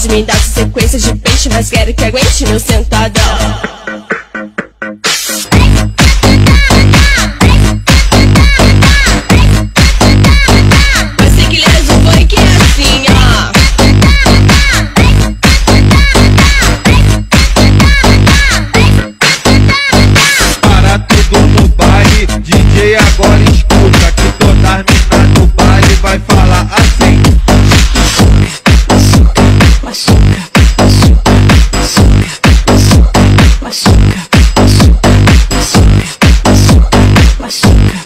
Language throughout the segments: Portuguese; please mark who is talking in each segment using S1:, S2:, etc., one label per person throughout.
S1: pode me dar sequência de peixe, mas quero que aguente meu sentadão.
S2: DJ agora escuta que todas as minas do baile vai falar assim.
S3: Machuca, machuca, machuca, machuca, machuca, machuca, machuca, machuca,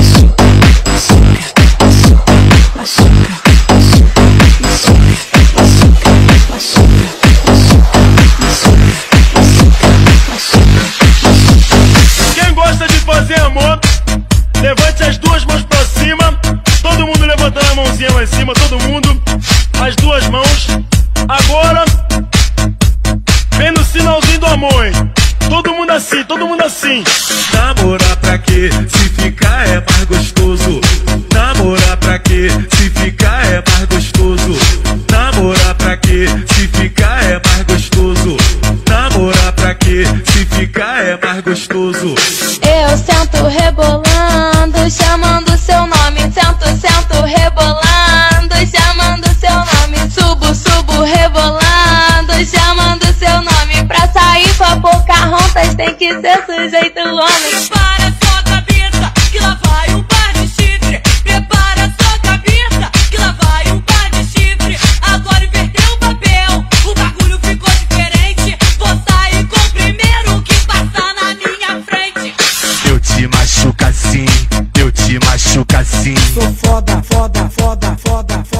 S4: Quem gosta de fazer amor, levante as duas mãos pra cima. Todo mundo levantando a mãozinha lá em cima, todo mundo. As duas mãos. Agora, vem no sinalzinho do amor, hein? Todo mundo assim, todo mundo assim.
S2: Namorar pra quê? Se ficar é mais gostoso. Namorar pra quê? Se ficar é mais gostoso. Namorar pra quê? Se ficar é mais gostoso. Namorar pra quê? Se ficar é mais gostoso.
S5: Eu sento rebolando, chamando seu nome. Sento, sento rebolando, chamando seu nome. Subo, subo rebolando, chamando seu nome. Pra sair com a Pocahontas tem que ser sujeito homem.
S6: Prepara sua cabeça, que lá vai um par de chifre. Prepara sua cabeça, que lá vai um par de chifre. Agora inverteu o papel, o bagulho ficou diferente. Vou sair com o primeiro que passar na minha frente.
S2: Eu te machuco assim, eu te machuco assim.
S3: sou foda, foda, foda, foda,